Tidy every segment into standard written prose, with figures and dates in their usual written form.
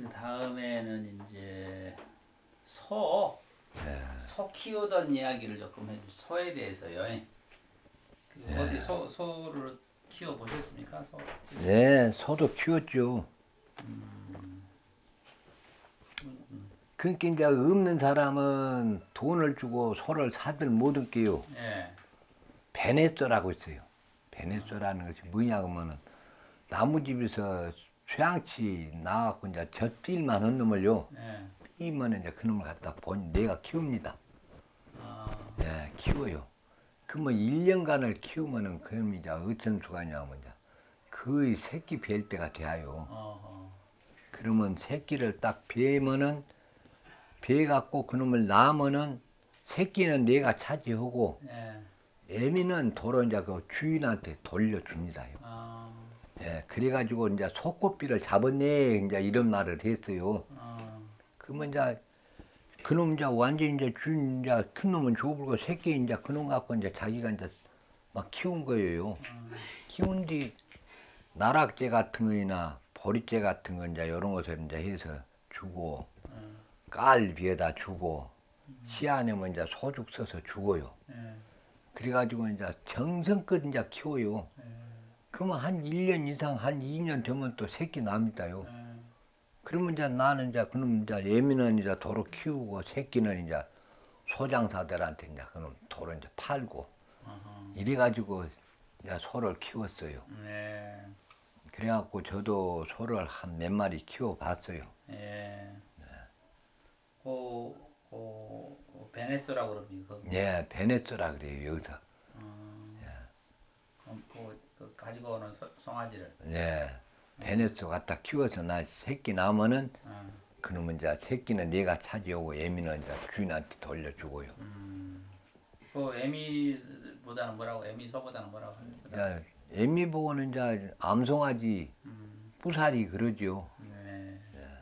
그 다음에는 이제 소, 예, 소 키우던 이야기를 조금 해주세요. 소에 대해서요. 그 어디 예. 소를 키워 보셨습니까? 소 집에서? 네, 소도 키웠죠. 음, 그러니까 이제 없는 사람은 돈을 주고 소를 사들 못한 게요. 예. 베네쏘라고 있어요. 어, 베네쏘라는 것이 뭐냐 하면은 나무집에서 쇠양치 나와갖고 이제 젖딜만 한 놈을요. 예. 띄면 이제 그놈을 갖다 내가 키웁니다. 아, 예, 키워요. 그 뭐 1년간을 키우면은 그놈이 이제 어떤 수가냐면 이제 그 새끼 뵐 때가 돼요. 어, 그러면 새끼를 딱 베면은 베갖고 그놈을 낳으면은 새끼는 내가 차지하고 예. 애미는 도로 이제 그 주인한테 돌려줍니다요. 아, 예, 그래가지고 이제 소꽃비를 잡았네 이제 이런 말을 했어요. 어, 그러면 이제 그놈 이제 완전 이제 주인 이제 큰 놈은 줘불고 새끼 이제 그놈 갖고 이제 자기가 이제 막 키운 거예요. 키운 뒤 나락재 같은 거나 보리재 같은 거 이제 이런 것을 이제 해서 주고 깔 비에다 주고 씨안에면 이제 소죽 써서 주고요. 예. 그래가지고 이제 정성껏 이제 키워요. 예. 그러면 한 1년 이상 한 2년 되면 또 새끼 납니다요. 예. 그러면 이제 나는 이제 그놈 이제 애미는 이제 도로 키우고 새끼는 이제 소장사들한테 이제 그놈 도로 이제 팔고 어허. 이래가지고 이제 소를 키웠어요. 예. 그래갖고 저도 소를 한 몇 마리 키워봤어요. 예. 그, 베네스라고 그럽니까? 예, 베네스라 그래요 여기서. 어, 가지고 오는 송아지를. 예, 베네스 갖다 키워서 나 새끼 나면은 어, 그놈은 이제 새끼는 내가 차지하고 애미는 이제 주인한테 돌려주고요. 그 에미보다는 뭐라고? 에미소보다는 뭐라고 합니까? 이제 애미 보고는 이제 암송아지 음, 뿌살이 그러죠. 네.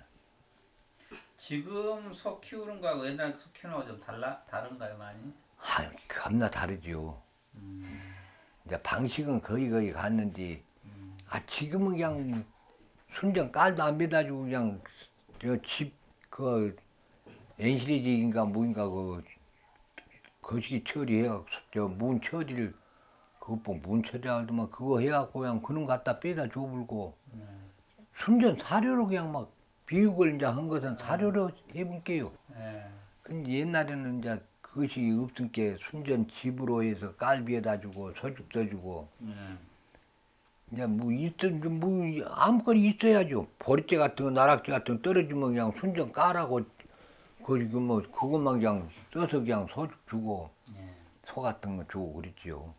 지금 소 키우는 거하고 옛날 소 키우는 거하고 좀 다른가요, 많이? 아, 겁나 다르죠. 음, 이제 방식은 거의 갔는데, 아, 지금은 그냥 순정 깔도 안 매다주고 그냥 저 집, 그, 엔시리지인가 뭐인가 그, 거시기 처리해갖고, 저 문 처리를, 그것 보고 문 처리하더만 그거 해갖고 그냥 그놈 갖다 빼다 줘불고, 네. 순전 사료로 그냥 막 비육을 이제 한 것은 사료로 해볼게요. 네. 근데 옛날에는 이제 그것이 없으니까 순전 집으로 해서 깔비에다 주고 소죽 써주고 네. 이제 뭐 뭐 아무거나 있어야죠. 보리째 같은 거 나락재 같은 거 떨어지면 그냥 순전 깔라고 그리고 뭐 그것만 그냥 써서 그냥 소죽 주고 네. 소 같은 거 주고 그랬지요.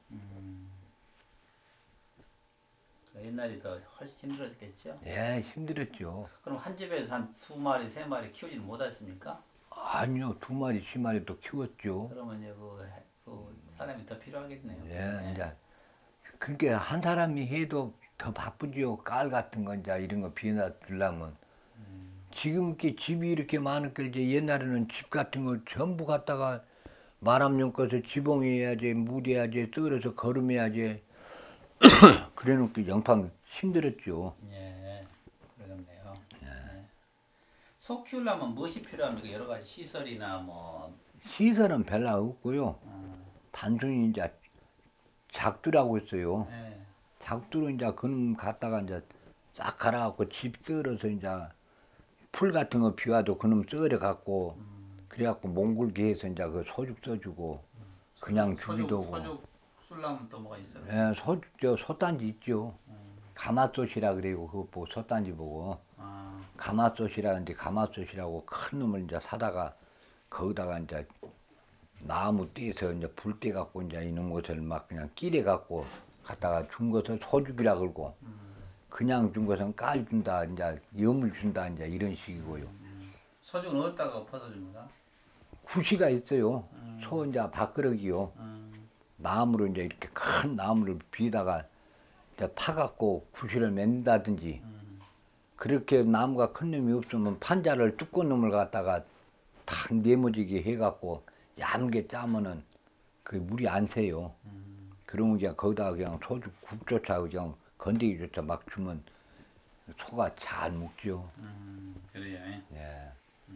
옛날이 더 훨씬 힘들었겠죠? 예, 힘들었죠. 그럼 한 집에서 한 두 마리, 세 마리 키우지는 못하십니까? 아니요, 2마리, 3마리도 키웠죠. 그러면 이제 그 사람이 더 필요하겠네요. 예, 이제 그게 한 사람이 해도 더 바쁘지요. 깔 같은 거 이제 이런 거 비에다 주려면. 지금 이렇게 집이 이렇게 많으니까 이제 옛날에는 집 같은 걸 전부 갖다가 마람용 꺼서 지붕해야지, 물해야지, 썰어서 거름해야지. 그래 놓고 영판 힘들었죠. 예, 그러겠네요. 예. 소 키우려면 무엇이 필요합니까? 여러 가지 시설이나 뭐, 시설은 별로 없고요. 어, 단순히 이제 작두라고 있어요. 예, 작두로 이제 그놈 갖다가 이제 싹 갈아갖고 집 썰어서 이제 풀 같은 거 비와도 그놈 썰어 갖고 그래갖고 몽골게 해서 이제 그 소죽 써주고 그냥 주기도 하고. 소죽 술라면 또 뭐가 있어요? 예, 저 솥단지 있죠. 가마솥이라 그래요. 그거 보고 솥단지 보고 아, 가마솥이라는데 가마솥이라고 큰 놈을 이제 사다가 거기다가 이제 나무 떼서 이제 불 떼 갖고 이제 이놈 것을 막 그냥 끼래 갖고 갖다가 준 것을 소죽이라 그러고 그냥 준 것은 깔 준다 이제 염을 준다 이제 이런 식이고요. 소죽은 어디다가 퍼서줍니까? 구시가 있어요. 소 이제 밥그릇이요. 나무로 이제 이렇게 큰 나무를 비에다가 이제 파갖고 구실을 맨다든지 그렇게 나무가 큰 놈이 없으면 판자를 두꺼운 놈을 갖다가 탁 네모지게 해갖고 얇게 짜면은 그 물이 안 새요. 그러면 그냥 거기다가 그냥 소주 국조차 그냥 건더기조차 막 주면 소가 잘 먹죠. 그래요. 예.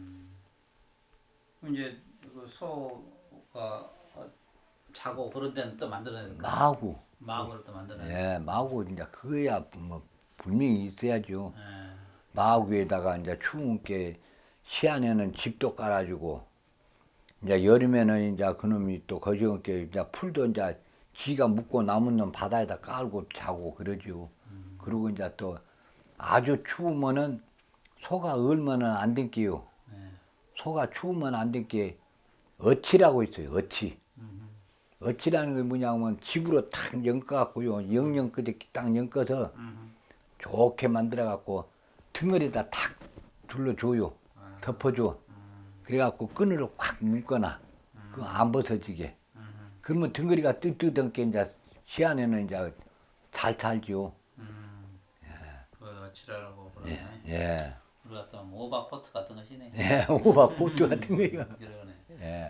그럼 이제 그 소가 자고 그런 데는 또 만들어내니까 마구. 마구를 또 만들어내. 예, 마구 이제 그거야 뭐 분명히 있어야죠. 예. 마구에다가 이제 추운 게 시안에는 집도 깔아주고 이제 여름에는 이제 그놈이 또 거저께 이제 풀도 이제 지가 묵고 남은 놈 바다에다 깔고 자고 그러죠. 그리고 이제 또 아주 추우면은 소가 얼면은 안 댕겨요. 예. 소가 추우면 안 댕게 어치라고 있어요. 어치. 어치라는 게 뭐냐면 집으로 탁 엮어갖고요. 영영 끝에 딱 엮어서 좋게 만들어갖고 등어리에다 탁 둘러줘요. 덮어줘. 그래갖고 끈으로 확 묶거나 그 안 벗어지게. 그러면 등어리가 뜨뜻한 게 이제 시안에는 이제 잘 살죠. 그거 어치라고 예, 그러네. 예. 우리가 또 오박포트 같은 것이네. 예, 호박 고추 같은 거요. 그러네. 예.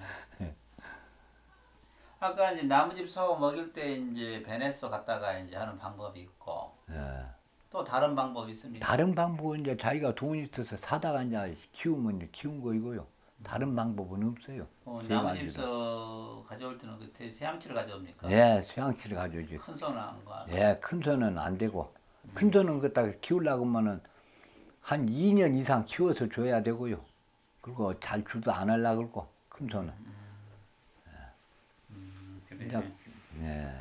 아까 이제 나무집 소 먹일 때 이제 베네소 갖다가 이제 하는 방법이 있고 예. 또 다른 방법이 있습니까? 다른 방법은 이제 자기가 돈이 있어서 사다가 이제 키우면 이제 키운 거이고요. 다른 방법은 없어요. 나무집 소 가져올 때는 그때 새양치를 가져옵니까? 예, 수양치를 가져오지. 큰 소는 안 가. 예, 큰 소는 안 되고. 큰 소는 그따가 키우려고 하면은 한 2년 이상 키워서 줘야 되고요. 그리고 잘 주도 안 하려고 그러고, 큰 소는. 그래. 이제, 예.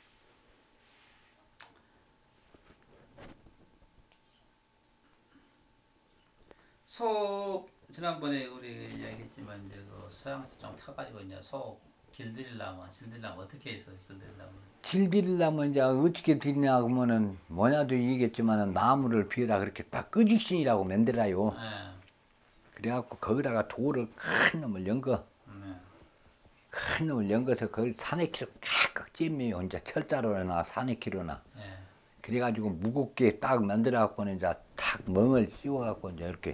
소 지난번에 우리 이야기했지만 이제 그 소양치 좀 타가지고 이제 소 길들이려면 어떻게 해서 길들이려면 길들이려면 이제 어떻게 드리냐 하면은 뭐냐도 얘기했지만은 나무를 비에다 그렇게 딱 끄직신이라고 만들어요. 예. 그래갖고 거기다가 돌을 큰 놈을 연거. 네. 큰 놈을 연거서 거기 산에키로 깍깍 찜매요. 이제 철자로나 산에키로나. 예. 그래가지고 무겁게 딱 만들어갖고는 이제 탁 멍을 씌워갖고 이제 이렇게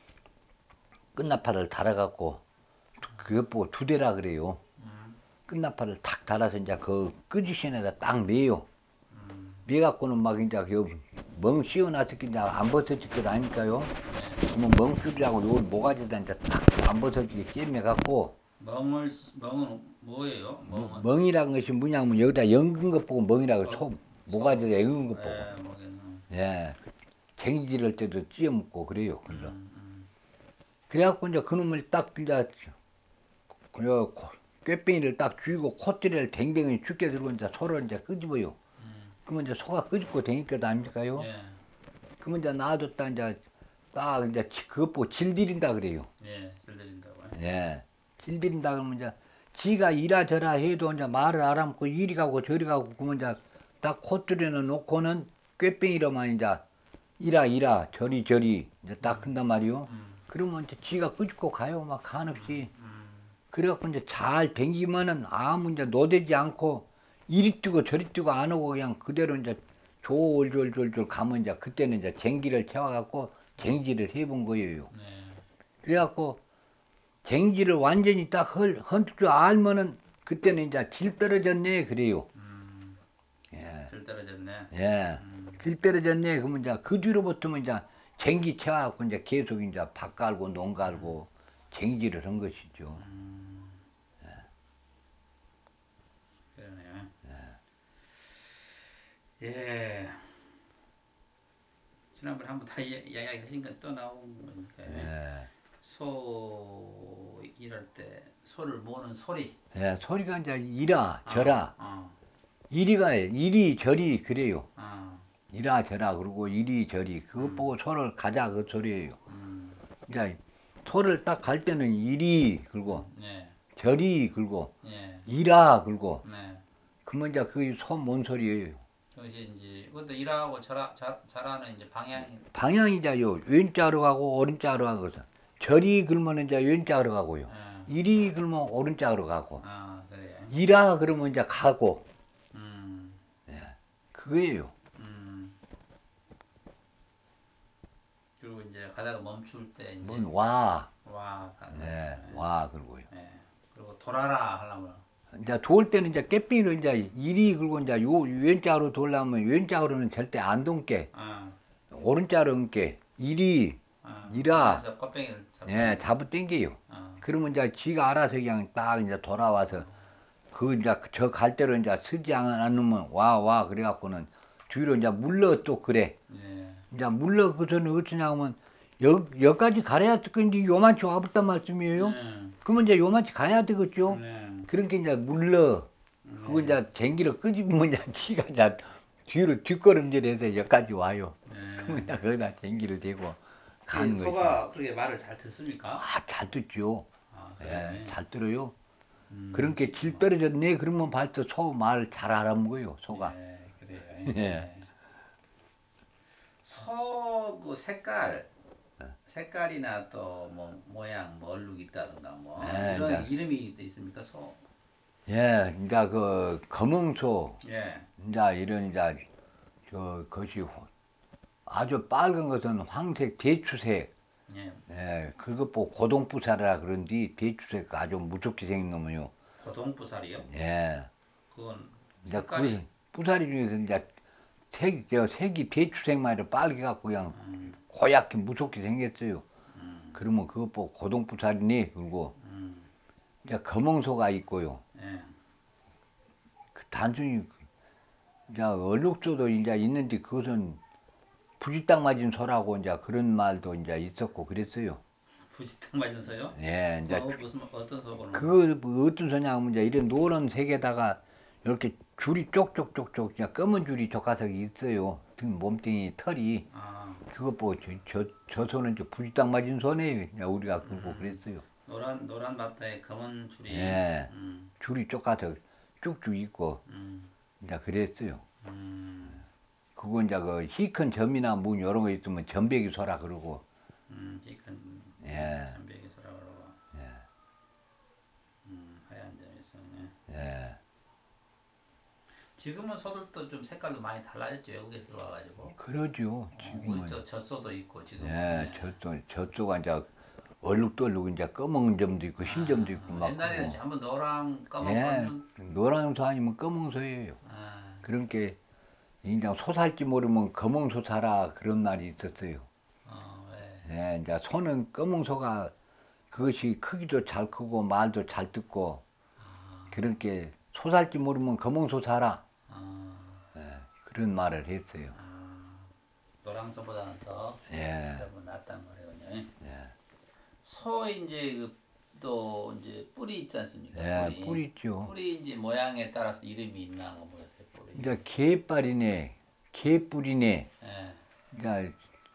끝나팔을 달아갖고 그것 보고 두 대라 그래요. 끝나팔을 탁 달아서 이제 그 끄지신에다 딱 매요. 매갖고는 막 이제 멍 씌워놨을 게 이제 안 벗어질 것 아니까요. 그러면 멍 씌우려고 요 모가지에다 이제 딱 안 벗어지게 꿰매갖고 멍은 뭐예요? 멍은 멍이란 것이 뭐냐면 여기다 연근 것 보고 멍이라고 초 모가지에다 연근 것 보고. 예, 멍에는. 예. 쟁기를 때도 찧어먹고 그래요. 그래서. 그래갖고 이제 그놈을 딱 이제 그 꾀뺑이를 딱 쥐고 콧대를 댕댕이 죽게 들고 이제 소를 이제 끄집어요. 그러면 이제 소가 끄집고 다니까 아닙니까요? 예. 그러면 이제 놔뒀다 이제 딱 이제 그것 보고 질들인다 그래요. 예, 길들인다고. 예. 질들인다 그러면 이제 지가 이라 저라 해도 이제 말을 알아먹고 이리 가고 저리 가고 그러면 이제 딱 콧대를 놓고는 꾀뺑이로만 이제 이라 저리 이제 딱 한단 말이요. 그러면 이제 지가 끄집고 가요. 막 한없이. 그래갖고 이제 잘 댕기면은 아무 이제 노대지 않고 이리 뛰고 저리 뛰고 안 오고 그냥 그대로 이제 졸졸졸졸 가면 이제 그때는 이제 쟁기를 채워갖고 쟁기를 해본 거예요. 네. 그래갖고 쟁기를 완전히 딱 헌줄 알면은 그때는 이제 질 떨어졌네 그래요. 예. 들 떨어졌네. 예. 길 떨어졌네. 그러면 이제 그 뒤로부터는 이제 쟁기 채워갖고 이제 계속 이제 밭 갈고 농 갈고 쟁기를 한 것이죠. 그러네요. 예. 지난번에 한번 다 이야기하신 건 또 나온 거니까. 예. 소 일할 때 소를 모는 소리. 예. 소리가 이제 이라 저라 어. 이리가 이리 저리 그래요. 어. 이라 저라 그러고 이리 저리 그것 보고 소를 가자 그 소리예요. 이제 소를 딱 갈 때는 이리 긁고 네. 저리 긁고 예. 이라 긁고 네. 그러면 이제 그 소 뭔 소리예요. 그것이 이제 그것도 일하고 잘하는 이제 방향이자요. 왼자로 가고 오른자로 가고 저리 긁으면 이제 왼자로 가고요. 이리 긁으면 오른자로 가고 아, 그래요. 이라 그러면 이제 가고 예. 그거예요. 그리고 이제 가다가 멈출 때 이제 뭔 와. 와. 네, 와 그러고요. 네. 그리고 돌아라 하려면 이제 돌 때는 이제 깨삐로 이제 이리 긁고 이제 요 왼쪽으로 돌려면 왼쪽으로는 절대 안 동게 아, 오른자로 게 이리 이라 그래서 껍데기를 잡고. 예 잡아 당겨요. 그러면 이제 지가 알아서 그냥 딱 이제 돌아와서 그 이제 저 갈 대로 이제 쓰지 않으면 와 그래갖고는 뒤로 이제 물러 또 그래. 예. 이제 물러 그서는 어쩌냐 하면 여기까지 가야 되는데 요만치 와봤단 말씀이에요. 네. 그러면 이제 요만치 가야 되겠죠. 네. 그러니까 이제 물러 그거 이제 쟁기를 끄집으면 이제 지가 이제 뒤로 뒷걸음질해서 여기까지 와요. 그러면 이제 거기다 쟁기를 대고 가는 거지. 소가 그렇게 말을 잘 듣습니까? 아, 잘 듣죠. 그래. 예, 잘 들어요. 그러니까 질 떨어졌네 그러면 벌써 소 말 잘 알아먹어요 소가. 예, 그래요. 예. 예. 소그 색깔이나 또 뭐 모양, 뭐 얼룩 있다든가 뭐 예, 이런 이제. 이름이 있습니까, 소? 예, 이제 그 검응소, 예. 이제 이런 이제 것이 아주 빨간 것은 황색, 대추색. 예. 예, 그것 보고 고동부사라 그런디 대추색 아주 무섭게 생긴 놈은요. 고동부살이요? 예, 그건 이제 색깔이. 그 부사리 중에서 이제 색이 대추색만 이렇게 빨개 갖고 그냥 고약히 무섭게 생겼어요. 그러면 그것 보고 고동부살이니 그리고 이제 검응소가 있고요. 예. 그 단순히 이제 얼룩소도 이제 있는데 그것은 부지딱 맞은 소라고 이제 그런 말도 이제 있었고 그랬어요. 부지탕 맞은 소요? 예, 이제 무슨 어떤 소고는? 그 어떤 소냐 하면 이제 이런 노란 색에다가 이렇게 줄이 쪽쪽쪽쪽 그냥 검은 줄이 족가서 있어요. 등 몸뚱이 털이 아, 그것 보고 저 소는 이제 부지딱 맞은 소네 그냥 우리가 그러고 그랬어요. 노란 바다에 검은 줄이. 예, 줄이 쪽가서 쭉쭉 있고 음, 이제 그랬어요. 음, 그거 이제 그 희큰 점이나 뭐 이런 거 있으면 점배기 소라 그러고. 이건 예, 전백이 소라고. 하얀 점이 있었네. 예. 지금은 소들도 좀 색깔도 많이 달라졌죠. 외국에서 들어와가지고. 그러죠. 우리 지금은. 젖소도 있고 지금은. 예, 예. 저쪽가 이제 얼룩덜룩 이제 검은 점도 있고 흰 점도 있고 막 옛날에는 그러고. 전부 노랑 검은 예, 검은. 노란소 아니면 검은소예요. 아, 그러니까 이제 소 살지 모르면 검은소 사라 그런 말이 있었어요. 왜? 예, 이제 소는 검은소가 그것이 크기도 잘 크고 말도 잘 듣고 그러니까 소 살지 모르면 검은소 사라. 아, 예, 그런 말을 했어요. 노랑소보다는 더 예, 좀 낫단 말이군요. 예, 소 이제 또 이제 뿔이 있지 않습니까? 예, 뿔 있죠. 뿔이 이제 모양에 따라서 이름이 있나 뭐 모르겠어요. 뿔이. 이제 개빨이네, 개뿔이네. 예. 이제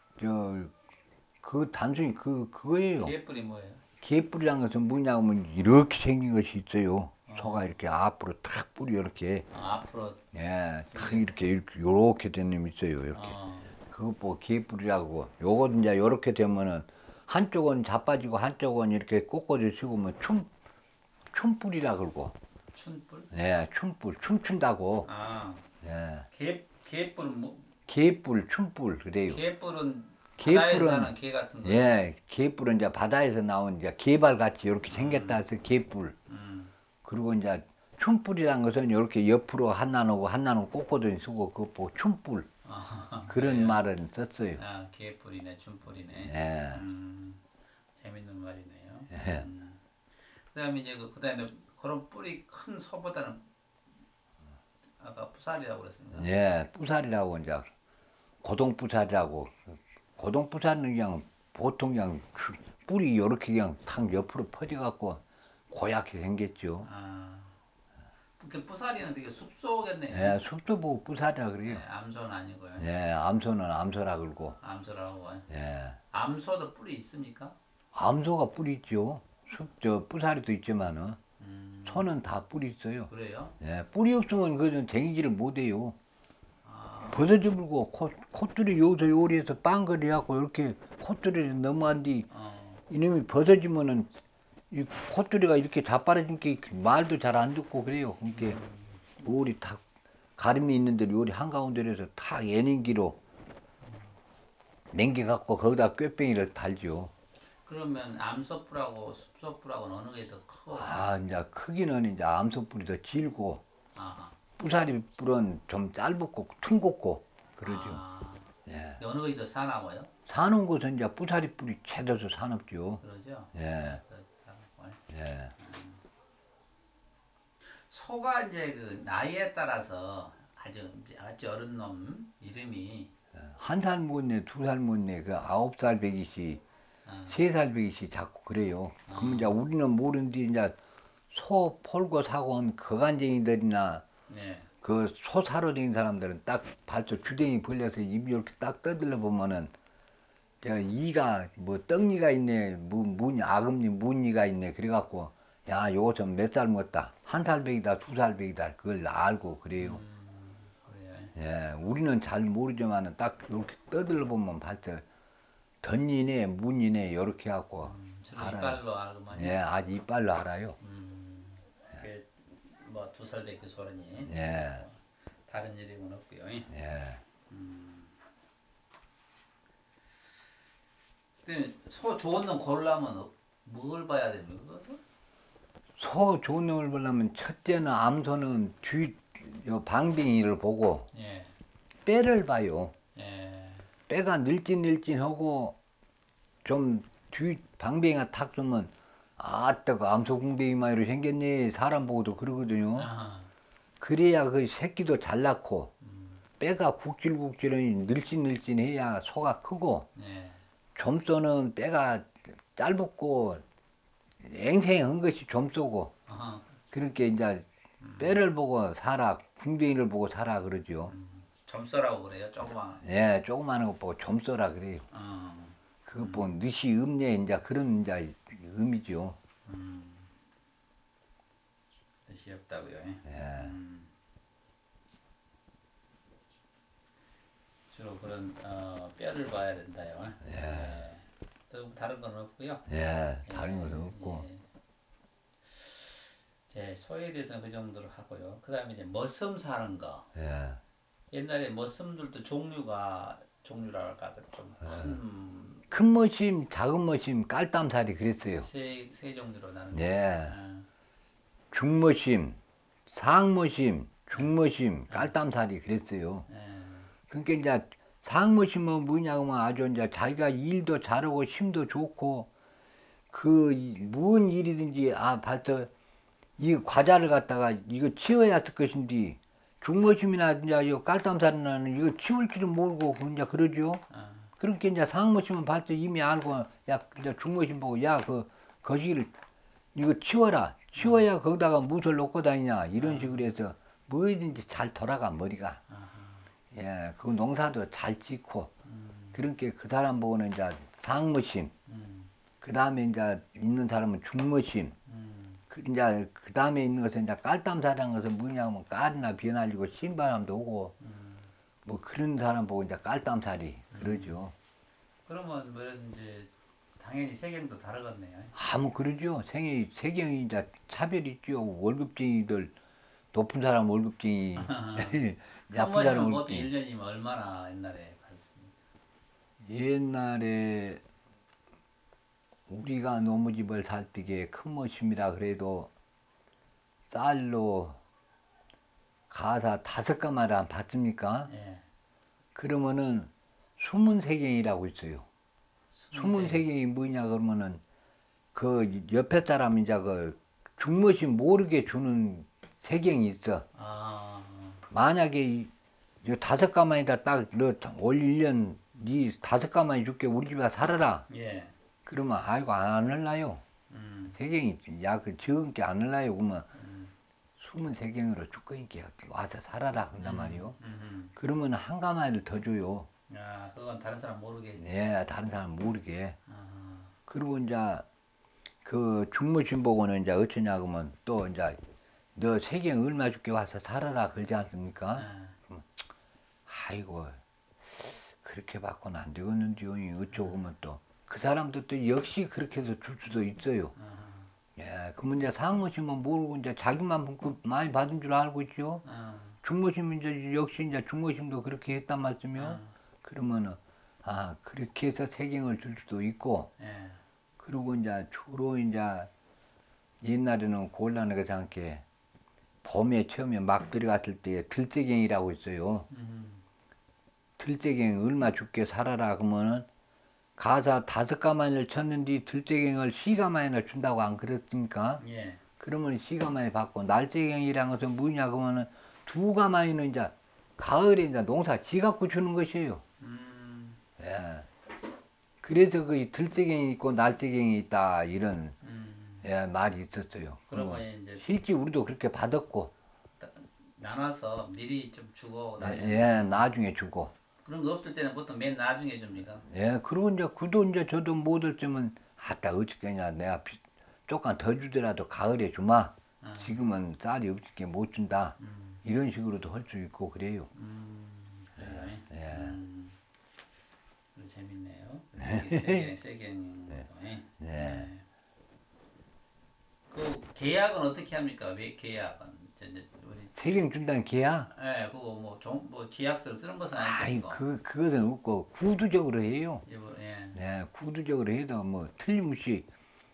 그 단순히 그거예요. 개뿔이 뭐예요? 개뿔이란 것은 뭐냐면 이렇게 생긴 것이 있어요. 소가 이렇게 앞으로 탁 뿔이 이렇게 앞으로. 예, 탁 이렇게 된 놈이 있어요. 이렇게. 그거 보고 개뿔이라고. 요거 이제 이렇게 되면은 한쪽은 자빠지고 한쪽은 이렇게 꼿꼿이 씹으면 춤뿔이라 그러고. 춘뿔? 예, 춤뿔, 춤춘다고. 아, 예, 개뿔은 뭐? 개뿔, 춤뿔 그래요. 개뿔은 바다에서 개뿔은 사는 개 같은 거. 예, 개뿔은 이제 바다에서 나온 이제 개발 같이 이렇게 생겼다 해서 개뿔. 그리고 이제 춤뿔이란 것은 이렇게 옆으로 한나누고 한나누고 꼿꼿이 쓰고 그거 보고 춤뿔 그런 그래요? 말은 썼어요. 아, 개뿔이네, 춘뿔이네. 예, 재밌는 말이네요. 예, 그다음에 이제 그다음에 그런 뿔이 큰 소보다는 아까 부살이라고 그랬습니다. 예, 뿌살이라고 이제 고동뿌살이라고. 고동뿌살은 그냥 보통 그냥 뿔이 이렇게 그냥 탁 옆으로 퍼져갖고 고약하게 생겼죠. 아, 그 부살이는 되게 숲속겠네요. 예, 숲도 보고 뿌살이라 네, 그래요. 암소는 아니고요. 예, 암소는 암소라 그러고. 암소라고. 예, 암소도 뿔이 있습니까? 암소가 뿔이 있죠. 뿌사리도 있지만은 소는 다 뿔이 있어요. 그래요? 예, 뿔이 없으면 그는 쟁이질을 못해요. 아, 버섯지불고 콧줄이 여기서 요리해서 빵거리 하고 이렇게 콧줄이 넘어간 뒤 이놈이 버섯지면은 이 콧줄이가 이렇게 자빠라진 게 말도 잘 안 듣고 그래요. 그러니까 요리 다 가름이 있는 데로 요리 한가운데로 해서 탁 예능기로 냉겨갖고 거기다 꾀병이를 달죠. 그러면 암소뿔하고 숲소뿔하고는 어느 게 더 크고? 아, 이제 크기는 이제 암소뿔이 더 길고 아하. 뿌사리 뿔은 좀 짧고 퉁긋고 그러죠. 아, 예. 어느 것이 더 사나워요? 사는 곳은 이제 뿌사리 뿌리 채져서 사납죠. 그러죠? 예, 더 사나워요. 예. 소가 이제 그 나이에 따라서 아주 어린 놈 이름이 1살 못내, 2살 못내, 그 9살 배기시, 어, 3살 배기시 자꾸 그래요. 그러면 이제 어, 우리는 모르는데 이제 소 폴고 사고 온 거간쟁이들이나 네, 그 소 사러 다니는 사람들은 딱 발톱 주댕이 벌려서 입 이렇게 딱 떠들려 보면은 제가 이가 뭐 떡니가 있네, 아금니 무늬가 있네. 그래갖고 야 요거 좀 몇 살 먹었다. 1살 배기다, 2살 배기다. 그걸 알고 그래요. 그래요. 예, 우리는 잘 모르지만은 딱 이렇게 떠들어 보면 발톱 덧니네, 무늬네 이렇게 갖고 주로 알아요. 이빨로 알고만요. 예, 아주 이빨로 알아요. 그게 뭐 2살밖에 소리니 예, 뭐 다른 이름은 없고요. 예. 소 좋은 놈 고르려면 뭘 봐야 됩니까? 소 좋은 놈을 보려면 첫째는 암소는 요 방댕이를 보고 예, 뼈를 봐요. 예, 뼈가 늘진늘진하고 좀 뒤 방댕이가 탁 쏘면 아따 그 암소궁뎅이만 이렇게 생겼네. 사람 보고도 그러거든요. 아하, 그래야 그 새끼도 잘 낳고 뼈가 굵질굵질하니 늘씬늘씬해야 소가 크고 예, 점소는 뼈가 짧고 앵생한 것이 점소고 아하, 그렇게 이제 뼈를 보고 살아 궁뎅이를 보고 살아 그러죠. 점서라고 그래요, 조그만. 예, 조그마한 거 보고 점소라 그래요. 어, 그거 보고 느시 음네 이제 그런 이제 의미죠. 뜻이 없다고요. 예, 주로 그런 뼈를 봐야 된다요. 예. 또 다른 건 없고요. 예, 다른 것은 없고. 예. 제 소에 대해서는 그 정도로 하고요. 그 다음에 이제 머슴 사는 거. 예, 옛날에 머슴들도 종류랄까 좀큰 큰 머심, 작은 머심, 깔땀살이 그랬어요. 세 종류로 나는. 예, 중머심, 상머심, 중머심, 깔땀살이 그랬어요. 예, 그러니까 이제 상머심은 뭐냐고 하면 아주 이제 자기가 일도 잘하고 힘도 좋고 그 무슨 일이든지 벌써 이 과자를 갖다가 이거 치워야 할 것인데 중머심이나 이제 이 깔땀살은 이거 치울 줄은 모르고 이제 그러죠. 그렇게 이제 상머심은 벌써 이미 알고 야 이제 중머심 보고 야 그 거시기를 이거 치워라. 치워야 거기다가 무엇을 놓고 다니냐 이런 식으로 해서 뭐든지 잘 돌아가 머리가. 예, 그 농사도 잘 짓고 그렇게 그 사람 보고는 이제 상머심. 그 다음에 이제 있는 사람은 중머심. 이제 그 다음에 있는 것은 이제 깔땀살이라는 것은 뭐냐면 깔이나 비 날리고 신바람도 오고 뭐 그런 사람 보고 이제 깔땀살이 그러죠. 그러면 뭐든지 당연히 세경도 다르겠네요. 뭐 그러죠. 세경이 이제 차별이 있죠. 월급쟁이들 높은 사람 월급쟁이, 큰 나쁜 사람 머슴은 보통 월급쟁이. 1년이면 얼마나 옛날에 받았습니까? 옛날에 우리가 노무집을 살 때게 큰 머심이라 그래도 쌀로 가사 5가마를 받습니까? 예, 그러면은 수문세경이라고 있어요. 20세. 수문세경이 뭐냐 그러면은 그 옆에 사람 이제 그 중머심 모르게 주는 세경이 있어. 아, 만약에 이 5가마에다 딱 너 올 1년 네 5가마에 줄게 우리 집에 살아라. 예, 그러면 아이고 안 할라요. 세경이 야그 적은 게 안 할라요. 그러면 숨은 세경으로 줄 거니까 와서 살아라 그런단 말이요. 그러면 한 가마를 더 줘요. 야, 그건 다른 사람 모르겠네. 예, 다른 사람 모르게. 아, 그리고 이제 그 중무신 보고는 이제 어쩌냐 그러면 또 이제 너 세경 얼마 줄게 와서 살아라 그러지 않습니까? 아, 아이고 그렇게 받고는 안 되겠는데요. 어쩌고 하면 또 그 사람도 또 역시 그렇게 해서 줄 수도 있어요. 예, 그러면 이제 상무심은 모르고 이제 자기만 그 많이 받은 줄 알고 있죠. 아, 중무심 이제 역시 이제 중무심도 그렇게 했단 말씀이요. 그러면은 그렇게 해서 세경을 줄 수도 있고 예, 그리고 이제 주로 이제 옛날에는 곤란하게 생각해 봄에 처음에 막 들어갔을 때 들새경이라고 있어요. 들떼갱 얼마 죽게 살아라 그러면은 가사 5가마니를 쳤는데 들떼갱을 4가마니를 준다고 안 그랬습니까? 예. 그러면 4가마니 받고 날쌔갱이란 것은 뭐냐 그러면은 2가마니는 이제 가을에 이제 농사 지갖고 주는 것이에요. 예. 그래서 그 들떼갱이 있고 날쌔갱이 있다 이런 예, 말이 있었어요. 그러면 이제 실제 우리도 그렇게 받았고 따- 나눠서 미리 좀 주고 예, 나중에 주고 그런 거 없을 때는 보통 맨 나중에 줍니까? 예, 그리고 이제 그도 이제 저도 못을 쓰면 아따 어찌겠냐 내가 조금 더 주더라도 가을에 주마. 지금은 쌀이 없으니까 못 준다. 이런 식으로도 할 수 있고 그래요. 그래요. 예. 그래, 재밌네요. 세경도. 예. 그 계약은 어떻게 합니까? 왜 계약은 이제 우리 세경 준다는 게야? 예, 그거 뭐 계약서를 쓰는 것은 아이, 아니죠. 그것은 없고 구두적으로 해요. 예. 네, 구두적으로 해도 뭐 틀림없이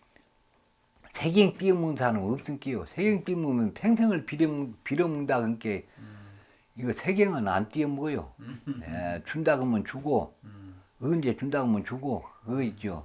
세경 띄어먹는 사람은 없으니까요. 세경 띄어먹으면 평생을 빌어먹는다 그러니까 이거 세경은 안 띄어먹어요. 예, 준다 그러면 주고 언제 준다 그러면 주고 그거 있죠.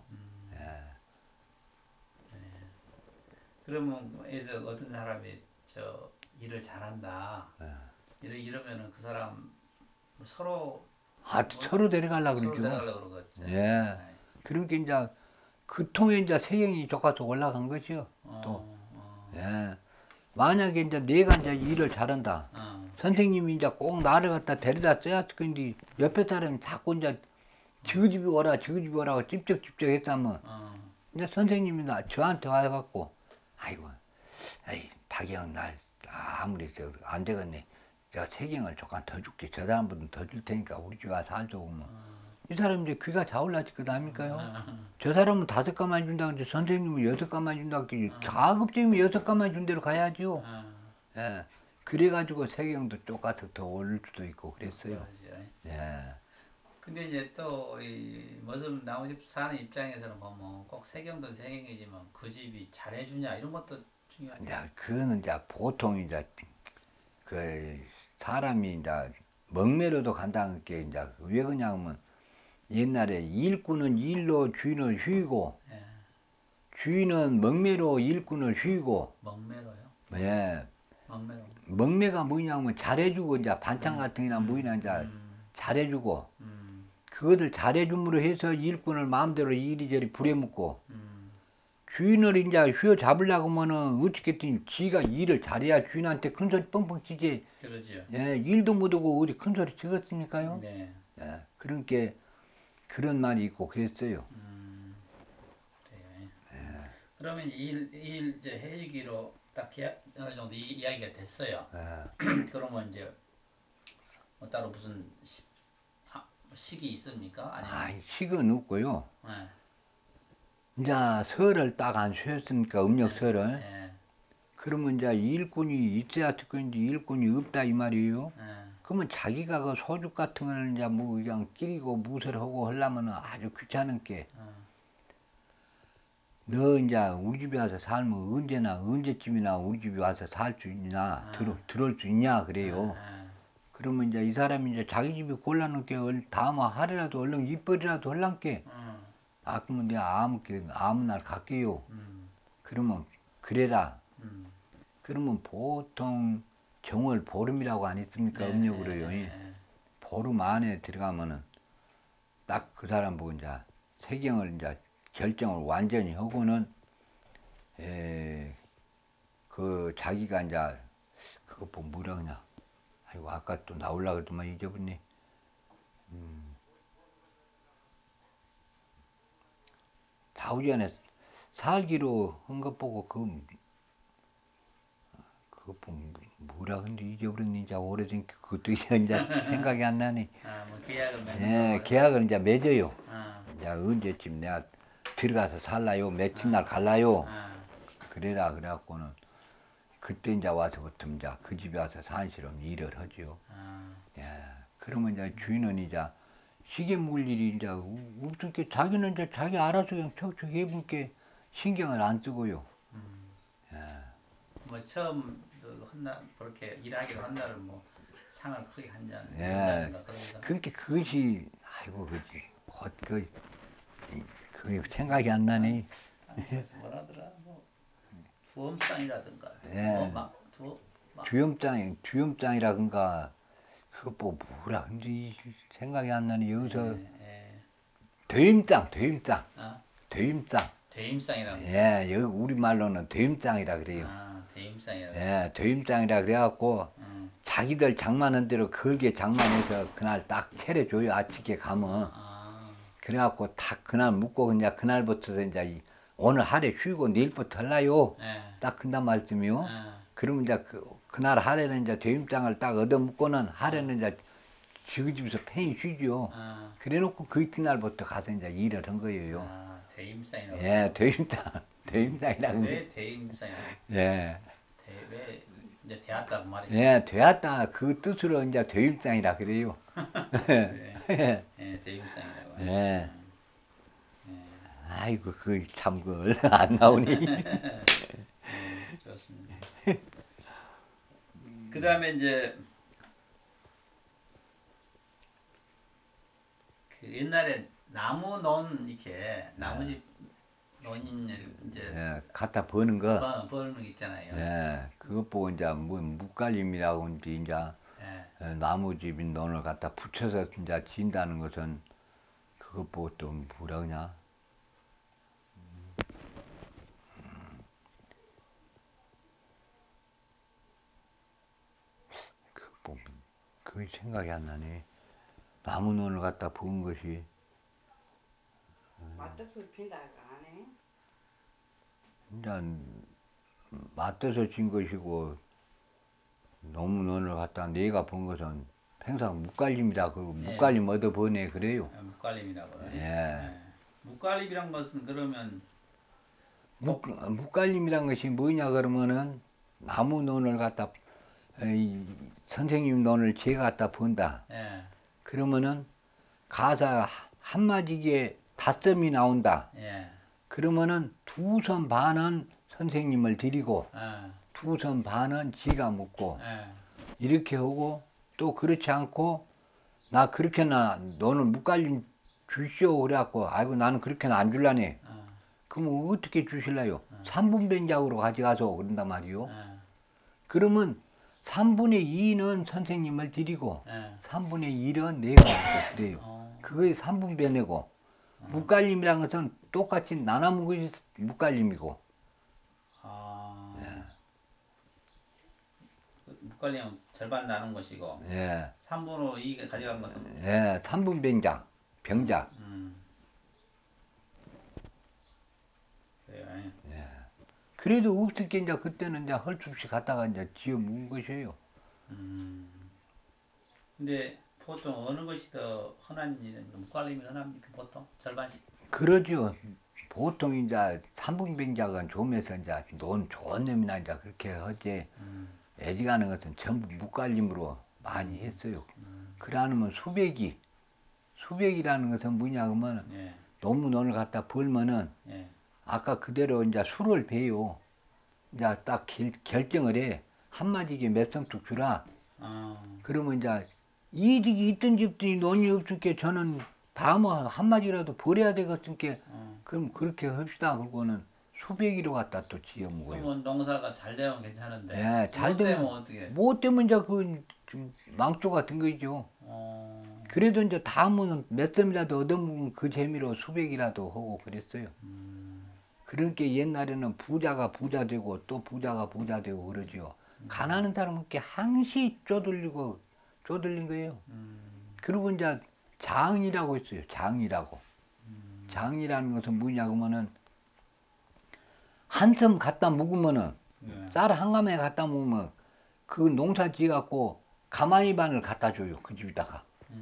그러면 에서 어떤 사람이 저 일을 잘한다. 이러면은 그 사람 서로 서로 데려가려고 서로 그러죠. 데려가려고 그러겠죠. 예. 그러니까 이제 그 통에 이제 세경이 조금씩 올라간 거죠. 또. 예. 만약에 이제 내가 이제 일을 잘한다. 선생님이 이제 꼭 나를 갖다 데려다 써야 근데 옆에 사람이 자꾸 이제 지그집이 오라 지그집이 오라고 찝쩍찝쩍 했다면 이제 선생님이 저한테 와갖고 아이고 에이 박영 날 아무리 안 되겠네. 제가 세경을 조금 더 줄게. 저 사람보다 더 줄 테니까 우리 집 와서 살죠. 뭐. 이 사람 이제 귀가 자올라질 거 아닙니까요? 저 사람은 5가만 준다고 하는데 선생님은 6가만 준다고 하지. 자급증이 6가만 준 대로 가야죠. 예. 그래가지고 세경도 똑같이 더 오를 수도 있고 그랬어요. 예. 근데 이제 또 이 무슨 나무집 사는 입장에서는 보면 꼭 세경도 세경이지만 그 집이 잘해주냐 이런 것도 중요하죠. 이제 그거는 이제 보통 이제 그 사람이 이제 먹매로도 간다는 게 이제 왜 그러냐면 옛날에 일꾼은 일로 주인을 휴이고 예. 주인은 먹매로 일꾼을 휴이고 먹매로요. 예. 먹매로. 먹매가 뭐냐면 잘해주고 이제 반찬 같은 게나 뭐냐 이제 잘해주고 그것을 잘해줌으로 해서 일꾼을 마음대로 이리저리 부려먹고 주인을 이제 휘어 잡으려고 하면은 어떻게든 지가 일을 잘해야 주인한테 큰 소리 뻥뻥 치지. 그러죠. 예, 일도 못하고 어디 큰 소리 치겠습니까요? 네. 예, 그러니까 그런 말이 있고 그랬어요. 그래요. 그러면 일 이제 해주기로 딱 어느 정도 이야기가 됐어요. 그러면 이제 뭐 따로 무슨 식이 있습니까? 아니면 식은 없고요. 네. 이제 설을 딱 안 쉬었으니까 음력설을. 예. 그러면 이제 일꾼이 있어야 특근인데 일꾼이 없다 이 말이에요. 그러면 자기가 그 소죽 같은 거는 이제 뭐 그냥 끼리고 무술 하고 하려면 아주 귀찮은 게. 너 이제 우리 집에 와서 살면 언제쯤이나 우리 집에 와서 살 수 있냐, 들어올 수 있냐 그래요. 그러면 이제 이 사람이 이제 자기 집에 골라놓게 다음 하루라도 얼른 입버리라도 할란게. 그러면 내가 아무 날 갈게요. 그러면 그래라. 그러면 보통 정월 보름이라고 안 했습니까? 음력으로요. 보름 안에 들어가면은 딱 그 사람 보고 이제 세경을 이제 결정을 완전히 하고는 그 자기가 이제 그거 보면 뭐라 그러냐. 아이고 아까 또 나올라 그랬더만 잊어버렸네. 좌우전에 살기로 한 것 보고 그거 보면 뭐라 근데 잊어버렸니. 이제 오래된 그것도 이제 생각이 안 나네. 뭐 계약을 맺는 예, 거. 계약을 이제 맺어요. 이제 언제쯤 내가 들어가서 살라요, 며칠 날 갈라요. 그래라 그래갖고는 그때 이제 와서부터 이제 그 집에 와서 산실은 일을 하지요. 예, 그러면 이제 주인은 이제 시계 물 일이 이제 어떻게 자기는 이제 자기 알아서 그냥 척척 해볼게 신경을 안 쓰고요. 뭐 처음 그렇게 일하기로 한 날은 뭐 상을 크게 한잔 예. 한다든가 그러면서 그렇게 그것이 아이고 그지. 그 생각이 안 나네. 그래서 뭐라더라 뭐 두엄상이라든가 예. 두막 주염장이라든가 그거 뭐 뭐라 근데 생각이 안 나네. 여기서 예. 되임장 아 되임장. 대임상이라는 거. 예, 여기 우리말로는 되임장이라 그래요. 대임상이라고. 예, 되임장이라 그래갖고 자기들 장만한 대로 걸게 장만해서 그날 딱 차려줘요. 아침에 가면. 그래갖고 딱 그날 묵고 그냥 그날부터 이제 오늘 하루 쉬고 내일부터 할라요. 예. 딱 그런 말씀이요. 예. 그러면 이제 그날 하루는 이제 되임장을 딱 얻어 묵고는 하루는 이제 지그 집에서 편히 쉬죠. 그래놓고 그 이튿날부터 가서 이제 일을 한 거예요. 대임상이라고. 예, 되임장이라고. 왜 대임상이라고? 예. 왜 이제 대왔다고 말이죠. 예, 되었다. 그 뜻으로 이제 되임장이라 그래요. 예, 대임상이라고. 예. 아이고, 참, 안 나오니. 좋습니다. 그 다음에 이제, 그 옛날에 이렇게, 나무집 논인을 이제, 예, 갖다 버는 거. 버는 거 있잖아요. 예, 그것 보고 이제 뭐 묵갈림이라고 이제 예. 나무집인 논을 갖다 붙여서 이제 진다는 것은 그것 보고 또 뭐라 그러냐. 그게 생각이 안 나네. 나무 논을 갖다 부은 것이. 맞춰서 빈다고 안 해? 이제 맞춰서 진 것이고 나무 논을 갖다 내가 본 것은 평상 묵갈림이라 그 묵갈림 얻어 보내 그래요. 묵갈림이라고. 예. 묵갈림이란 것은 그러면 묵갈림이란 것이 뭐냐 그러면은 나무 논을 갖다 선생님 논을 제가 갖다 본다. 예. 그러면은 가사 한마디에 5점이 나온다. 예. 그러면은 2선 반은 선생님을 드리고 예. 2선 반은 지가 묻고 예. 이렇게 하고 또 그렇지 않고 나 그렇게나 너는 묵갈림 주시오 그래갖고 아이고 나는 그렇게는 안 줄라네. 그럼 어떻게 주실래요? 3분 변작으로 가져가서 그런단 말이요. 그러면 3분의 2는 선생님을 드리고 3분의 1은 내가 먹고 그래요. 그게 3분 변이고 묵갈림이라는 것은 똑같이 나눠 먹은 것이 묵갈림이고. 묵갈림은 절반 나눈 것이고 예. 3분의 2 가져간 것은 예, 3분 병작. 그래요. 예. 그래도 없을 게 이제 그때는 이제 할 수 없이 갖다가 이제 지어 먹은 것이에요. 근데 보통 어느 것이 더 흔한 일은 묵갈림이 흔합니까? 보통 절반씩? 그러죠. 보통 이제 3분 병작은 좀해서 이제 논 좋은 놈이나 이제 그렇게 하지. 애지가는 것은 전부 묵갈림으로 많이 했어요. 그러면 수백이라는 것은 뭐냐 하면 너무 논을 갖다 벌면은 아까 그대로 이제 수를 베요. 이제 딱 결정을 해. 한마디게 몇 성tuk 주라. 그러면 이제 이득이 있든지 없든지 논이 없을게 저는 다뭐 한마디라도 버려야 되겠으니까 그럼 그렇게 합시다. 그러고는 수백이로 갖다 또 지어 먹어요. 그러면 농사가 잘 되면 괜찮은데 예, 잘 되면 어떻게? 뭐 때문에 이제 좀 망조 같은 거죠. 그래도 이제 다음은 몇 점이라도 얻어먹으면 그 재미로 수백이라도 하고 그랬어요. 그러니까 옛날에는 부자가 부자 되고 또 부자가 부자 되고 그러지요. 가난한 사람은 이렇게 항시 쪼들린 거예요. 그리고 이제 장이라고 있어요. 장이라고. 장이라는 것은 뭐냐 그러면은 한 섬 갖다 묵으면은 쌀 한 가마에 갖다 묵으면 그 농사 지어갖고 가마니 반을 갖다 줘요. 그 집에다가.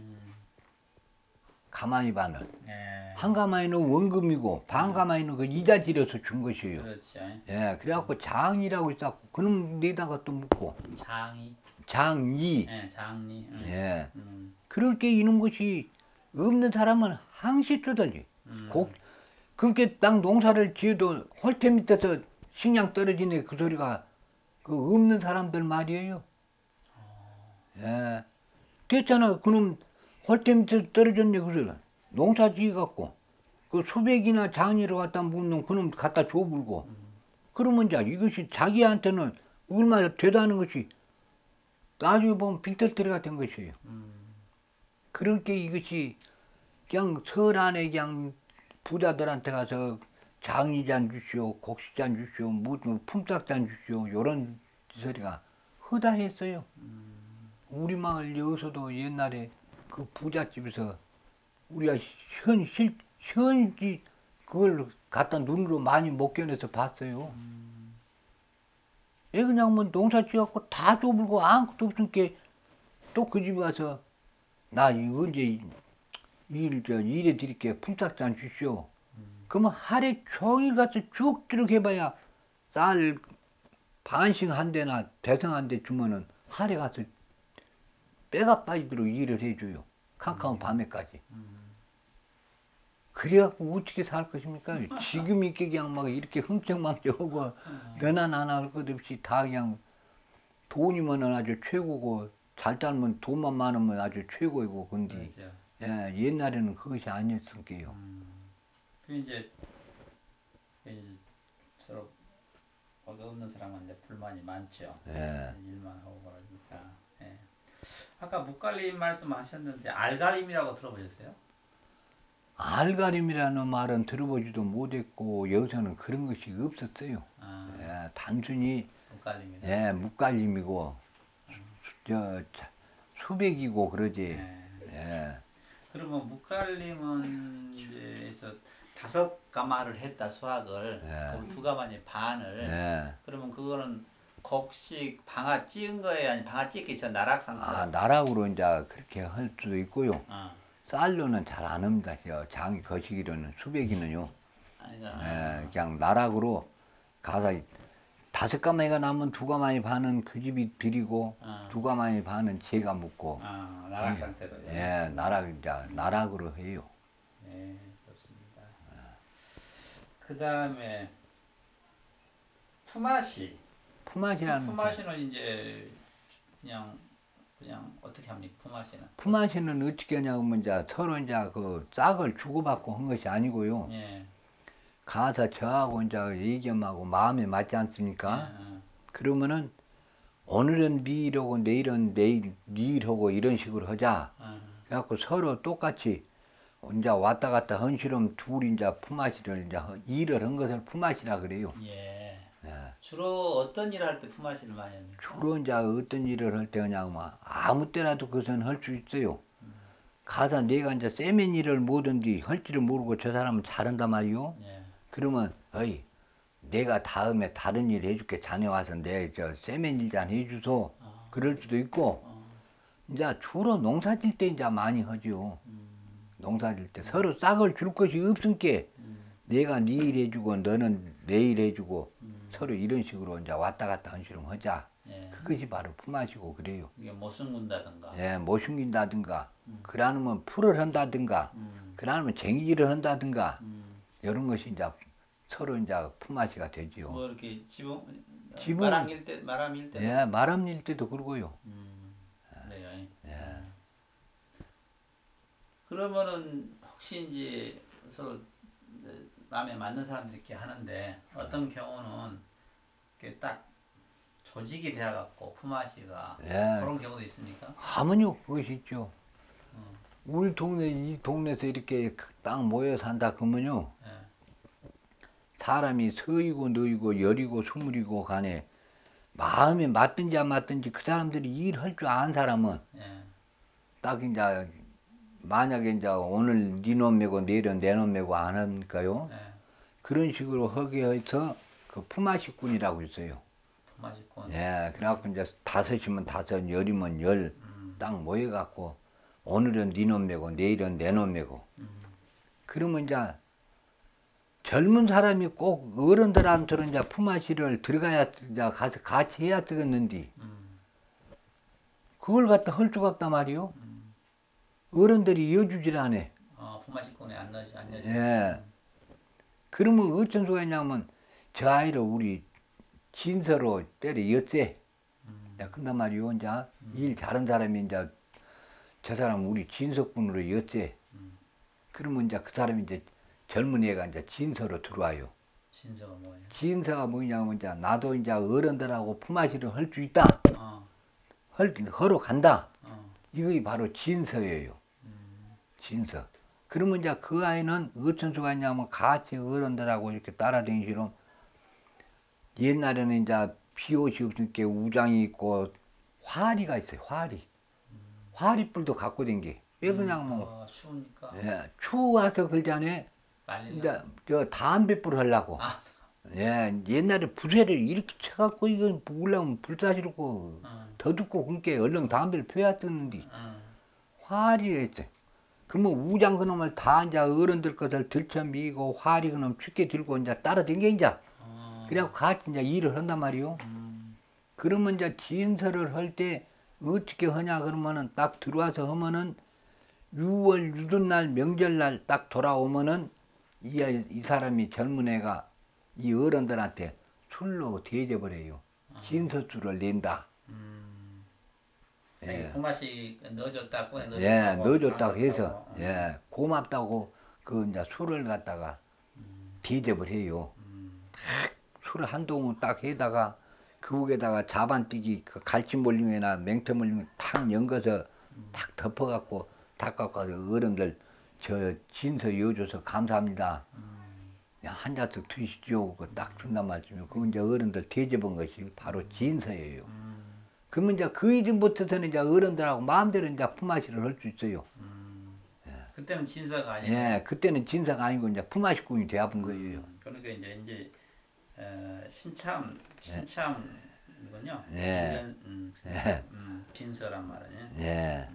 가마니 반을. 한 가마니는 원금이고 반 가마니는 그 이자 지려서 준 것이에요. 그렇죠. 예, 그래갖고 장이라고 있었고 그럼 내다가 또 묵고. 장이. 예, 장이. 예. 그렇게 이런 것이 없는 사람은 항시 쪼들지. 그렇게 땅 농사를 지어도 홀태 밑에서 식량 떨어지네 그 소리가 그 없는 사람들 말이에요. 예. 됐잖아. 그놈 헐때 밑에 떨어졌네. 그래. 농사 지어갖고. 그 수백이나 장이를 갖다 묻는 그놈 갖다 줘불고. 그러면 이제 이것이 자기한테는 얼마나 되다는 것이 나중에 보면 빅터리가 된 것이에요. 그렇게 이것이 그냥 설 안에 그냥 부자들한테 가서 장이잔 주시오, 곡식잔 주시오, 무슨 품삯잔 주시오, 요런 소리가 허다했어요. 우리 마을 여기서도 옛날에 그 부잣집에서 우리가 현지 그걸 갖다 눈으로 많이 못 견뎌서 봤어요. 얘 그냥 뭐 농사 지어갖고 다 줘불고 아무것도 없으니까 또 그 집에 가서 나 언제 일해 드릴게 품삯잔 주시오. 그러면 하루 종일 가서 쭉쭉 해봐야 쌀 반씩 한 대나 대성 한 대 주면은 하루 가서 빼가 빠지도록 일을 해줘요. 캄캄한 밤에까지. 그래갖고 어떻게 살 것입니까? 지금 이렇게 그냥 막 이렇게 흥청망청하고 너나 나나 할 것 없이 다 그냥 돈이면은 아주 최고고 잘 살면 돈만 많으면 아주 최고이고 근데 그렇죠. 예, 옛날에는 그것이 아니었을게요. 그 이제 서로 없는 사람한테 불만이 많죠. 예. 일만 하고 그러니까. 예. 아까 묵갈림 말씀하셨는데 알갈림이라고 들어보셨어요? 알가림이라는 말은 들어보지도 못했고 여기서는 그런 것이 없었어요. 아, 예, 단순히 묵갈림이라. 예, 묵갈림이고 수백이고 그러지. 예. 예. 그러면 묵갈림은 이제에서 5가마를 했다 수확을 그럼 2가마니 반을 예. 그러면 그거는 곡식 방아 찧은 거에 아니 방아 찧기 전 나락 상태로. 아, 나락으로 이제 그렇게 할 수도 있고요. 어. 쌀로는 잘 안 합니다. 장이 거시기로는 수백이는요. 아니가. 예, 그냥 나락으로 가서 5가마니가 남은 2가마니 반은 그 집이 드리고 2가마니 반은 제가 묵고 나락 상태로. 예, 나락으로 해요. 네, 좋습니다. 그 다음에 품앗이. 품앗이는 이제 그냥 어떻게 합니까? 품앗이는 어떻게 하냐면 이제 서로 이제 그 짝을 주고받고 한 것이 아니고요. 예. 가서 저하고 이제 얘기하고 마음에 맞지 않습니까? 그러면은 오늘은 네 일하고 내일은 네 일하고 이런 식으로 하자. 그래갖고 서로 똑같이 이제 왔다 갔다 헌시름 둘이 이제 품앗이를 이제 일을 한 것을 품앗이라 그래요. 예. 예. 주로 어떤 일을 할 때 품앗이를 많이 합니까? 주로 이제 어떤 일을 할 때 그냥 막 아무 때라도 그것은 할 수 있어요. 가서 내가 이제 세면 일을 뭐든지 할 줄을 모르고 저 사람은 잘한단 말이요. 예. 그러면 어이 내가 다음에 다른 일 해줄게. 자네 와서 내 저 세면 일 좀 해주소. 그럴 수도 있고 이제 주로 농사질 때 이제 많이 하죠. 농사질 때 서로 싹을 줄 것이 없으니까 내가 네 일 해주고 너는 내 일 해주고 서로 이런 식으로 이제 왔다 갔다 한시름 하자. 예. 그것이 바로 품앗이고 그래요. 이게 못 숨긴다든가. 예, 못 숨긴다든가, 그러면 풀을 한다든가, 그러면 쟁기를 한다든가, 이런 것이 이제 서로 이제 품앗이가 되지요. 뭐 이렇게 지붕 지붕- 말함일 때. 예, 말함일 때도 그러고요. 그래요. 예. 그러면은 혹시 이제 서로 마음에 맞는 사람들이 이렇게 하는데 어떤 경우는 이렇게 딱 조직이 되어갖고 품앗이가 예. 그런 경우도 있습니까? 하면요, 그것이 있죠. 우리 동네, 이 동네에서 이렇게 딱 모여 산다 그러면요, 예. 사람이 서이고 너이고 열이고 스물이고 간에 마음에 맞든지 안 맞든지 그 사람들이 일할 줄 아는 사람은 예. 딱 이제 만약에 이제 오늘 네 놈 메고 내일은 내 놈 메고 안 하니까요. 예. 그런 식으로 하게 해서 그 품앗이꾼이라고 있어요. 품앗이꾼. 예, 그래갖고 이제 5이면 5, 10이면 10 딱 모여갖고 오늘은 네 놈 메고 내일은 내 놈 메고 그러면 이제 젊은 사람이 꼭 어른들한테는 이제 품앗이를 들어가야 이제 가서 같이 해야 되겠는데 그걸 갖다 할 수가 없단 말이요. 어른들이 이어주질 않아. 품앗이꾼에 안 넣지. 예. 그러면 어쩐 수가 있냐면 저 아이를 우리 진서로 때려 엿새. 야, 근단 말이요. 이제 일 잘한 사람이 이제 저 사람 우리 진석분으로 였지. 그러면 이제 그 사람이 이제 젊은 애가 이제 진서로 들어와요. 진서가 뭐예요? 진서가 뭐냐면 이제 나도 이제 어른들하고 품앗이를 할 수 있다. 어, 하러 간다. 어, 이게 바로 진서예요. 진서. 그러면 이제 그 아이는 어떤 수가 있냐면 같이 어른들하고 이렇게 따라다니시면 옛날에는 이제 비옷이 없으니까 우장이 있고 화리가 있어요. 화리. 화리불도 갖고 댕기. 왜 그러냐면 추우니까 예, 추워서 그러잖아요. 이제 말리려고. 저 담배불 하려고. 아, 예, 옛날에 부세를 이렇게 쳐갖고 이거 올라오면 불사시르고 어, 더 죽고 그렇게 얼른 담배를 펴왔었는데 어, 화리를 했어요. 그러면 우장 그놈을 다 이제 어른들 것을 들쳐미고 화리 그놈 춥게 들고 이제 따라댕겨 이제. 어, 그래갖고 같이 이제 일을 한단 말이요. 그러면 이제 진서를 할 때 어떻게 하냐 그러면은 딱 들어와서 하면은 6월 유든날 명절날 딱 돌아오면은 이 사람이 젊은 애가 이 어른들한테 술로 대접을 해요. 진서술을 낸다. 자기 예, 품앗이 넣어줬다, 꺼내 예, 넣어줬다고 넣어줬다고 해서 반갑다고. 예, 고맙다고 그 이제 술을 갖다가 대접을 해요. 술을 한 동은 딱 해다가 그 위에다가 자반띠기 그 갈치물림이나 맹태물림 탁 연거서 탁 덮어갖고 닦아갖고 어른들 저 진서 여줘서 감사합니다. 한 잔씩 드시죠. 딱 준단 말씀이에요. 그 이제 어른들 대접한 것이 바로 진서예요. 그러면 이제 그 이전부터서는 이제 어른들하고 마음대로 이제 품앗이를 할 수 있어요. 그때는 진서가 아니고. 예, 그때는 진서가 아니고 이제 품앗이꾼이 되어본 거예요. 그러니까 이제 신참이군요. 예. 신참, 빈서란 말이에요. 예.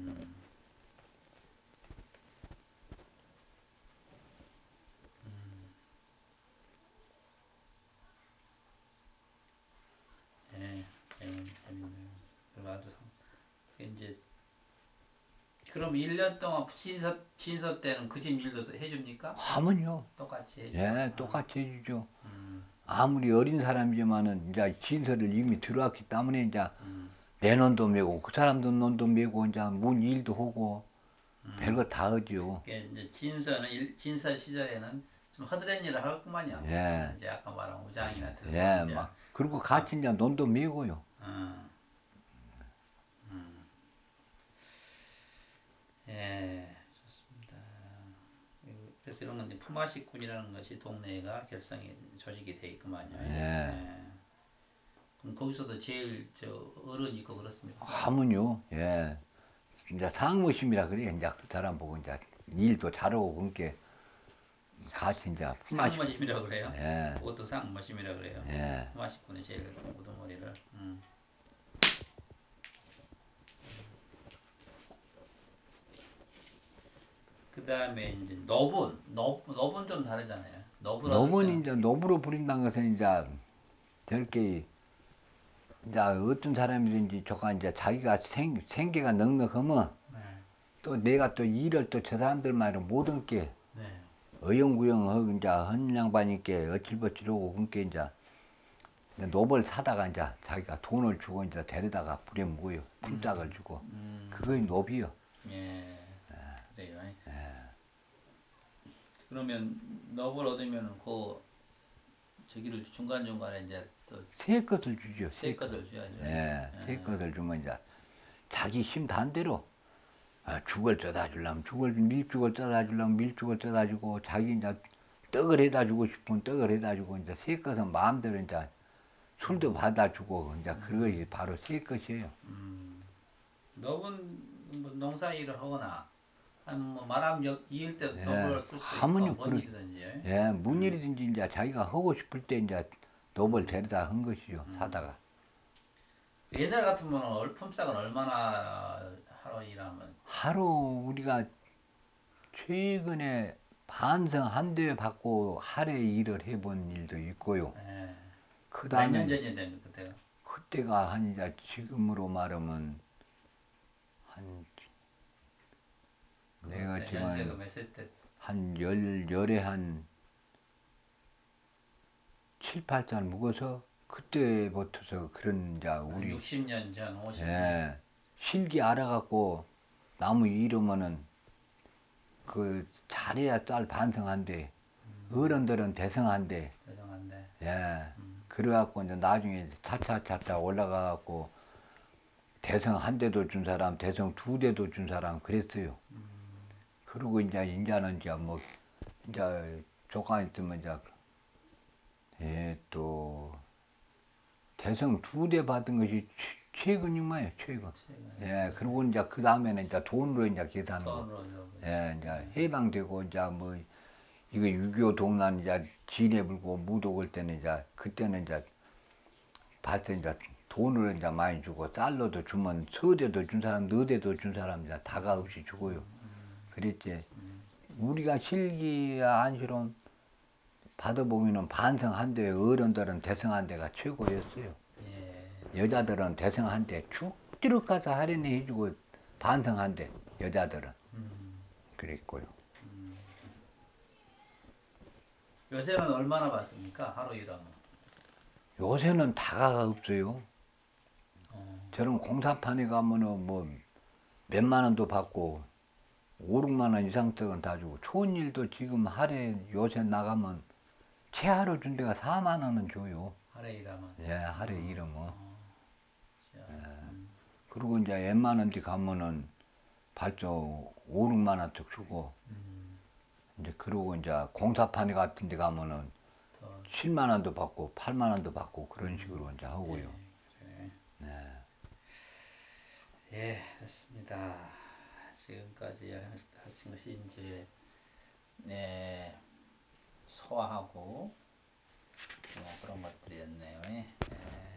예, 재밌네요. 그리고 아주 이제 그럼 1년 동안 진서 때는 그 집 일도 해줍니까? 하면요. 똑같이 해줘. 예, 똑같이 해주죠. 아무리 어린 사람이지만은 이제 진서를 이미 들어왔기 때문에 이제 내 논도 메고 그 사람도 논도 메고 이제 문 일도 하고 별거 다 하죠. 이제 진서 시절에는 좀 허드렛 일을 하겠구만요. 예. 이제 아까 말한 우장이나 들고 예, 이제 막 그리고 같이 이제 논도 메고요. 어, 예, 좋습니다. 그래서 이런 건 이제 품앗이꾼이라는 것이 동네가 결성이 조직이 돼 있구만요. 예. 그럼 거기서도 제일 저 어른이 있고 그렇습니까? 하면요. 예. 이제 상무심이라 그래. 이제 그 사람 보고 이제 일도 잘하고 그렇게 같이 이제 품앗이. 상머심이라고 그래요. 예. 그것도 상머심이라고 그래요. 예. 품앗이꾼이 제일 우두머리를. 그 다음에 이제 너분 좀 다르잖아요. 노번이 이제 노부로 부린다는 것은 이제 저렇게 이제 어떤 사람이든지 저가 이제 자기가 생계가 넉넉하면 네. 또 내가 또 일을 또 저 사람들 말을 모든 게 네. 어영부영하고 이제 한 양반이께 어칠버칠하고 그렇게 이제 노벌 사다가 이제 자기가 돈을 주고 이제 데려다가 부려먹어요. 품짝을 주고. 그거이 노비요. 예. 그래요. 그러면 너블 얻으면 그 저기를 중간 중간에 이제 또 새 것을 주죠. 새 것을 줘야죠. 예, 새 것을 주면 이제 자기 힘단 대로 죽을 쪄다 주려면 밀죽을 쪄다 주려면 밀죽을 쪄다 주고 자기 이제 떡을 해다 주고 싶으면 떡을 해다 주고 이제 새 것은 마음대로 이제 술도 받아 주고 이제 그것이 바로 새 것이에요. 너분 뭐 농사 일을 하거나 아니면 뭐 말하면 이을 때도 예, 너블을 쓸 수도 있고 하면요, 뭔 일이든지. 예, 뭔 일이든지 이제 자기가 하고 싶을 때 이제 노벌 데려다 한 것이요. 사다가. 옛날 같으면 품삯은 얼마나 하루 일하면? 하루 우리가 최근에 반성 한 대 받고 하루에 일을 해본 일도 있고요. 예. 그 몇 년 다음에 전인데 그때가? 그때가 한 이제 지금으로 말하면 한 내가 그때 지금 연세가 몇 살 때? 한 열에 한 7, 8살 먹어서 그때부터서 그런 이제 우리 60년 전, 50년. 예, 실기 알아갖고 나무 이러면은 그 잘해야 쌀 반성한대. 어른들은 대성한대. 죄송한데. 예. 그래갖고 이제 나중에 차차차차 올라가갖고 대성 한 대도 준 사람, 대성 두 대도 준 사람 그랬어요. 그리고 이제는 이제 뭐 이제 조카 있으면 이제 또 대성 두 대 받은 것이 최근이마요, 최근. 예. 그리고 이제 그 다음에는 이제 돈으로 이제 계산하는 거. 돈으로 예. 이제 해방되고 이제 뭐 이거 6.25 동란 이제 진해 불고 무도 올 때는 이제 그때는 이제 봤더니 이제 돈을 이제 많이 주고 쌀로도 주면 서대도 준 사람, 너대도 준 사람 이제 다가 없이 주고요. 그랬지. 우리가 실기야 안시론 받아보면은 반성한대 어른들은 대성한대가 최고였어요. 예. 여자들은 대성한대 쭉쭉 가서 할인해 해주고 반성한대 여자들은 그랬고요. 요새는 얼마나 받습니까? 하루 일하면? 요새는 다가가 없어요. 저런 공사판에 가면은 뭐 몇만 원도 받고 5, 6만 원 이상씩은 다 주고 좋은 일도 지금 하루에 요새 나가면 최하로 준 데가 4만 원은 줘요. 하루 일하면? 예, 하루에 이러면. 자, 그리고 이제 웬만한 데 가면은 발조 5, 6만 원씩 주고 이제 그러고 이제 공사판에 같은 데 가면은 더 7만 원도 받고 8만 원도 받고 그런 식으로 이제 하고요. 그래. 네. 예, 됐습니다. 지금까지 하신 것이 이제 소화하고 뭐 그런 것들이었네요. 예.